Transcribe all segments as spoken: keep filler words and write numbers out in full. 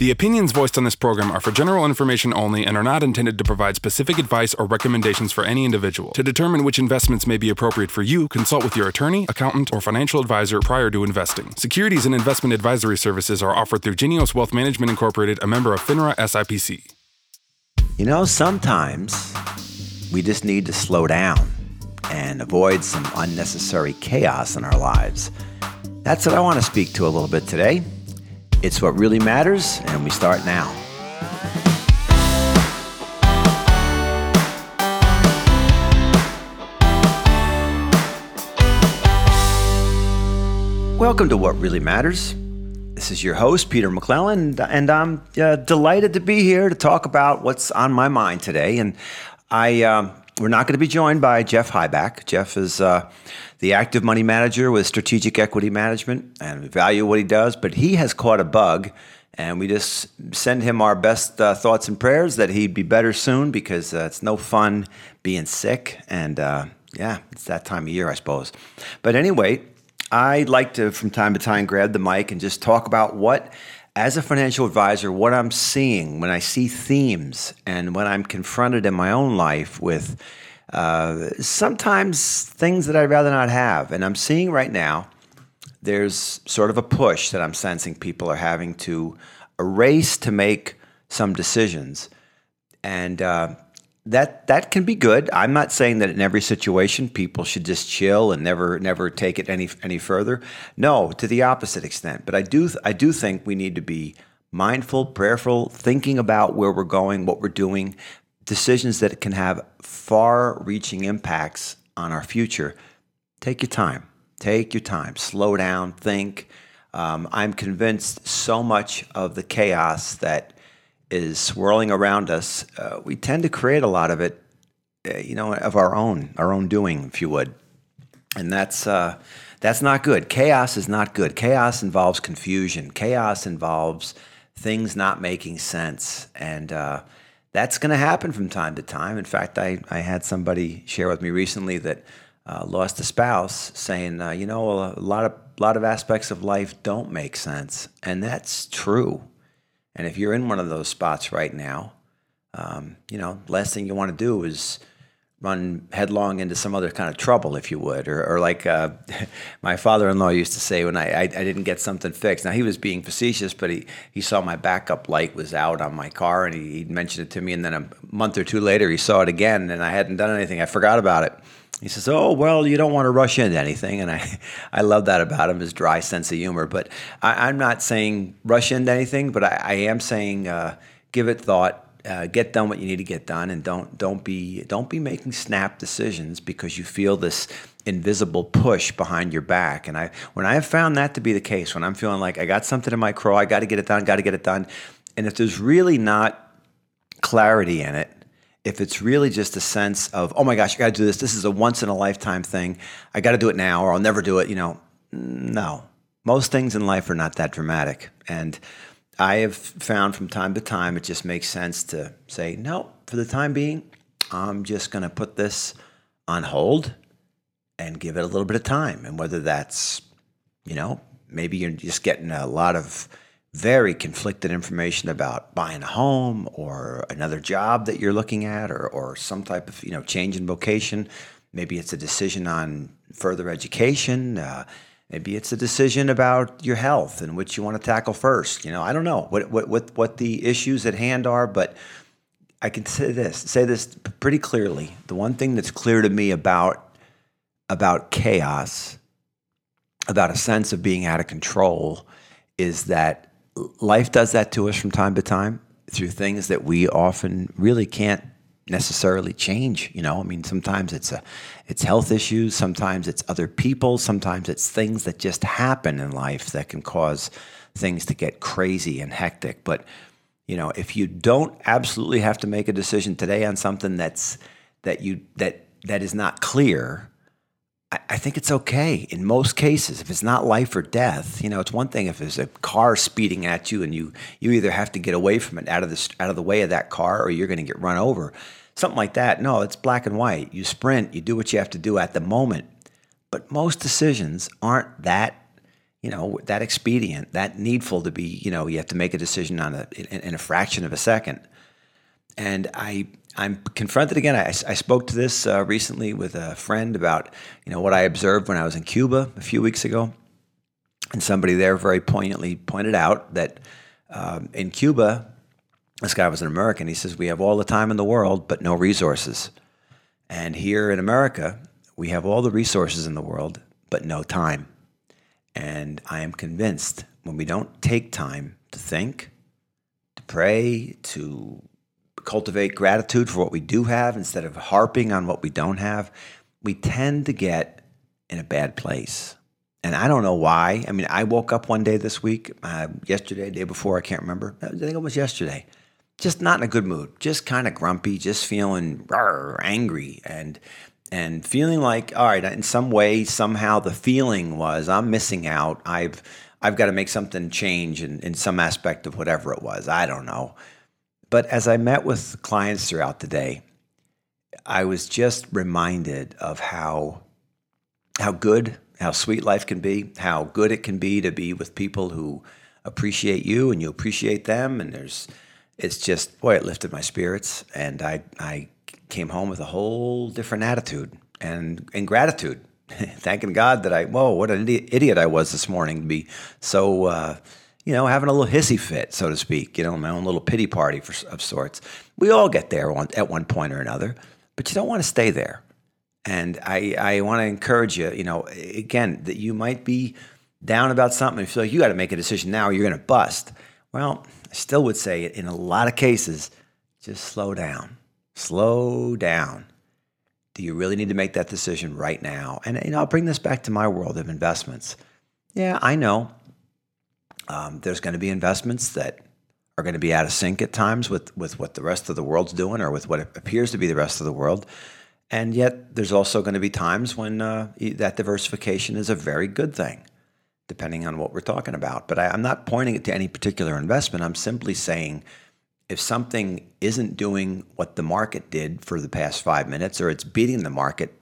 The opinions voiced on this program are for general information only and are not intended to provide specific advice or recommendations for any individual. To determine which investments may be appropriate for you, consult with your attorney, accountant, or financial advisor prior to investing. Securities and investment advisory services are offered through Genios Wealth Management Incorporated, a member of FINRA S I P C. You know, sometimes we just need to slow down and avoid some unnecessary chaos in our lives. That's what I want to speak to a little bit today. It's what really matters, and we start now. Welcome to What Really Matters. This is your host, Peter McClellan, and I'm uh, delighted to be here to talk about what's on my mind today. And I, um, we're not going to be joined by Jeff Highback. Jeff is uh, the active money manager with Strategic Equity Management, and we value what he does, but he has caught a bug, and we just send him our best uh, thoughts and prayers that he'd be better soon, because uh, it's no fun being sick, and uh, yeah, it's that time of year, I suppose. But anyway, I like to, from time to time, grab the mic and just talk about what, as a financial advisor, what I'm seeing when I see themes and when I'm confronted in my own life with uh, sometimes things that I'd rather not have. And I'm seeing right now, there's sort of a push that I'm sensing people are having to a race to make some decisions. And uh, that that can be good. I'm not saying that in every situation people should just chill and never never take it any any further. No, to the opposite extent. But I do I do think we need to be mindful, prayerful, thinking about where we're going, what we're doing, decisions that can have far-reaching impacts on our future. Take your time. Take your time. Slow down. Think. Um, I'm convinced so much of the chaos that is swirling around us, uh, we tend to create a lot of it, uh, you know, of our own, our own doing, if you would. And that's uh, that's not good. Chaos is not good. Chaos involves confusion. Chaos involves things not making sense. And uh, that's going to happen from time to time. In fact, I, I had somebody share with me recently that uh, lost a spouse, saying, uh, you know, a lot of, lot of aspects of life don't make sense. And that's true. And if you're in one of those spots right now, um, you know, last thing you want to do is run headlong into some other kind of trouble, if you would. Or, or like uh, my father-in-law used to say when I, I, I didn't get something fixed. Now, he was being facetious, but he, he saw my backup light was out on my car, and he, he mentioned it to me. And then a month or two later, he saw it again, and I hadn't done anything. I forgot about it. He says, oh, well, you don't want to rush into anything. And I, I love that about him, his dry sense of humor. But I, I'm not saying rush into anything, but I, I am saying uh, give it thought, uh, get done what you need to get done, and don't don't be don't be making snap decisions because you feel this invisible push behind your back. And I when I have found that to be the case, when I'm feeling like I got something in my craw, I got to get it done, got to get it done. And if there's really not clarity in it, if it's really just a sense of, oh my gosh, I got to do this. This is a once in a lifetime thing. I got to do it now or I'll never do it. You know, no, most things in life are not that dramatic. And I have found from time to time, it just makes sense to say, no, for the time being, I'm just going to put this on hold and give it a little bit of time. And whether that's, you know, maybe you're just getting a lot of very conflicted information about buying a home or another job that you're looking at, or or some type of, you know, change in vocation. Maybe it's a decision on further education. Uh, maybe it's a decision about your health and which you want to tackle first. You know, I don't know what what what, what the issues at hand are, but I can say this, say this pretty clearly. The one thing that's clear to me about about chaos, about a sense of being out of control, is that life does that to us from time to time through things that we often really can't necessarily change. You know, I mean, sometimes it's a, it's health issues, sometimes it's other people, sometimes it's things that just happen in life that can cause things to get crazy and hectic. But, you know, if you don't absolutely have to make a decision today on something that's that you that that is not clear, I think it's okay in most cases. If it's not life or death, you know, it's one thing if there's a car speeding at you and you you either have to get away from it, out of the out of the way of that car, or you're going to get run over. Something like that. No, it's black and white. You sprint, you do what you have to do at the moment. But most decisions aren't that, you know, that expedient, that needful to be, you know, you have to make a decision on a in, in a fraction of a second. And I, I'm confronted again. I, I spoke to this uh, recently with a friend about, you know, what I observed when I was in Cuba a few weeks ago. And somebody there very poignantly pointed out that um, in Cuba, this guy was an American. He says, we have all the time in the world, but no resources. And here in America, we have all the resources in the world, but no time. And I am convinced when we don't take time to think, to pray, to cultivate gratitude for what we do have instead of harping on what we don't have, we tend to get in a bad place. And I don't know why. I mean, I woke up one day this week, uh, yesterday, day before, I can't remember. I think it was yesterday. Just not in a good mood, just kind of grumpy, just feeling rawr, angry and and feeling like, all right, in some way, somehow the feeling was I'm missing out. I've I've got to make something change in, in some aspect of whatever it was. I don't know. But as I met with clients throughout the day, I was just reminded of how how good, how sweet life can be, how good it can be to be with people who appreciate you and you appreciate them. And there's It's just, boy, it lifted my spirits, and I I came home with a whole different attitude and, and gratitude, thanking God that I, whoa, what an idiot I was this morning to be so, uh, you know, having a little hissy fit, so to speak, you know, my own little pity party for, of sorts. We all get there one, at one point or another, but you don't want to stay there. And I, I want to encourage you, you know, again, that you might be down about something and feel like you got to make a decision now or you're going to bust. Well, I still would say in a lot of cases, just slow down. Slow down. Do you really need to make that decision right now? And you know, I'll bring this back to my world of investments. Yeah, I know um, there's going to be investments that are going to be out of sync at times with, with what the rest of the world's doing or with what appears to be the rest of the world. And yet there's also going to be times when uh, that diversification is a very good thing, depending on what we're talking about. But I, I'm not pointing it to any particular investment. I'm simply saying if something isn't doing what the market did for the past five minutes or it's beating the market,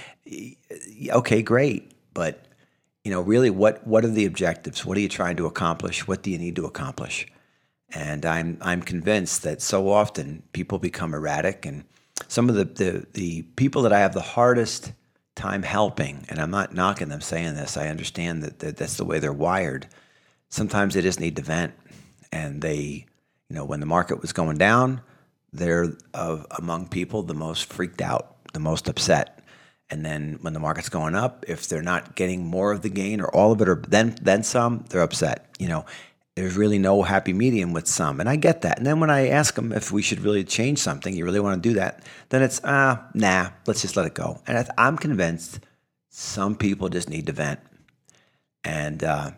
okay, great. But, you know, really what, what are the objectives? What are you trying to accomplish? What do you need to accomplish? And I'm I'm convinced that so often people become erratic. And some of the, the, the people that I have the hardest time helping, and I'm not knocking them saying this, I understand that, that that's the way they're wired. Sometimes they just need to vent, and they, you know, when the market was going down, they're uh, among people the most freaked out, the most upset. And then when the market's going up, if they're not getting more of the gain or all of it or then then some, they're upset. You know, there's really no happy medium with some, and I get that. And then when I ask them if we should really change something, you really want to do that, then it's, ah, uh, nah, let's just let it go. And I th- I'm convinced some people just need to vent. And uh,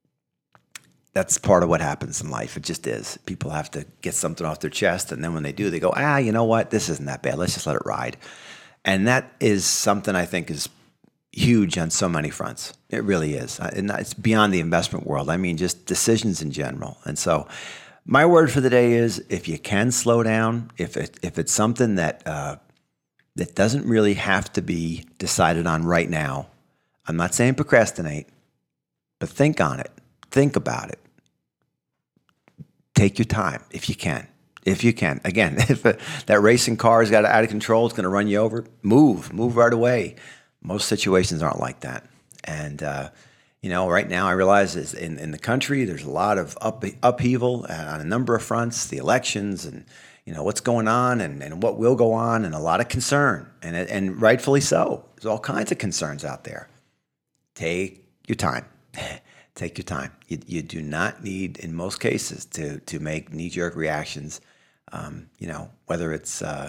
that's part of what happens in life. It just is. People have to get something off their chest, and then when they do, they go, ah, you know what? This isn't that bad. Let's just let it ride. And that is something I think is huge on so many fronts. It really is. And it's beyond the investment world. I mean, just decisions in general. And so my word for the day is if you can slow down, if it, if it's something that uh, that doesn't really have to be decided on right now, I'm not saying procrastinate, but think on it. Think about it. Take your time if you can. If you can. Again, if a, that racing car has got out of control, it's going to run you over, move. Move right away. Most situations aren't like that. And, uh, you know, right now I realize is in, in the country, there's a lot of up, upheaval on a number of fronts, the elections and, you know, what's going on and, and what will go on and a lot of concern. And, and rightfully so. There's all kinds of concerns out there. Take your time. Take your time. You, you do not need, in most cases, to, to make knee-jerk reactions. Um, you know, whether it's... Uh,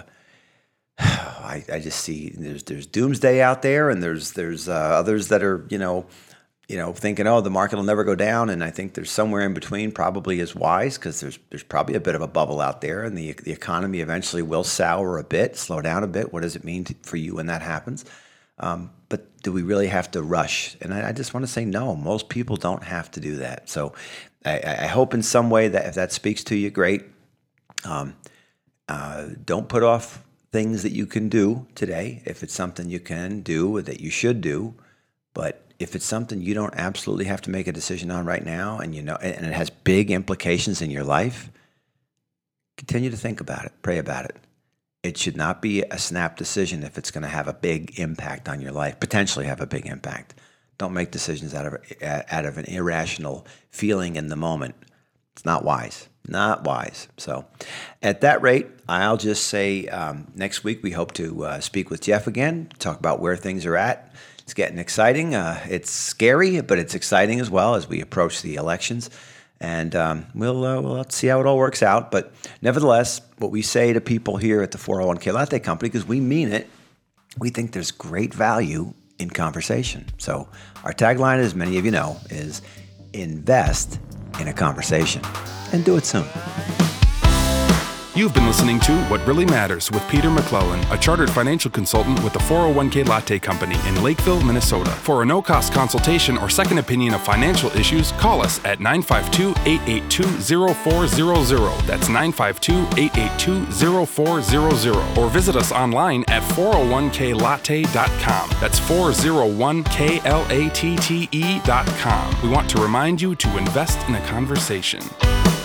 I, I just see there's there's doomsday out there, and there's there's uh, others that are you know, you know thinking oh the market will never go down, and I think there's somewhere in between probably is wise because there's there's probably a bit of a bubble out there, and the the economy eventually will sour a bit, slow down a bit. What does it mean to, for you when that happens? Um, but do we really have to rush? And I, I just want to say no. Most people don't have to do that. So I, I hope in some way that if that speaks to you, great. Um, uh, don't put off things that you can do today, if it's something you can do or that you should do, but if it's something you don't absolutely have to make a decision on right now, and you know, and it has big implications in your life, continue to think about it, pray about it. It should not be a snap decision if it's going to have a big impact on your life, potentially have a big impact. Don't make decisions out of out of an irrational feeling in the moment. It's not wise. Not wise. So at that rate, I'll just say um, next week we hope to uh, speak with Jeff again, talk about where things are at. It's getting exciting. Uh, it's scary, but it's exciting as well as we approach the elections. And um, we'll, uh, we'll see how it all works out. But nevertheless, what we say to people here at the four oh one k Latte Company, because we mean it, we think there's great value in conversation. So our tagline, as many of you know, is invest in a conversation, and do it soon. You've been listening to What Really Matters with Peter McClellan, a chartered financial consultant with the four oh one k Latte Company in Lakeville, Minnesota. For a no-cost consultation or second opinion of financial issues, call us at nine five two, eight eight two, zero four zero zero. That's nine five two, eight eight two, zero four zero zero. Or visit us online at four oh one k latte dot com. That's four oh one k latte dot com. We want to remind you to invest in a conversation.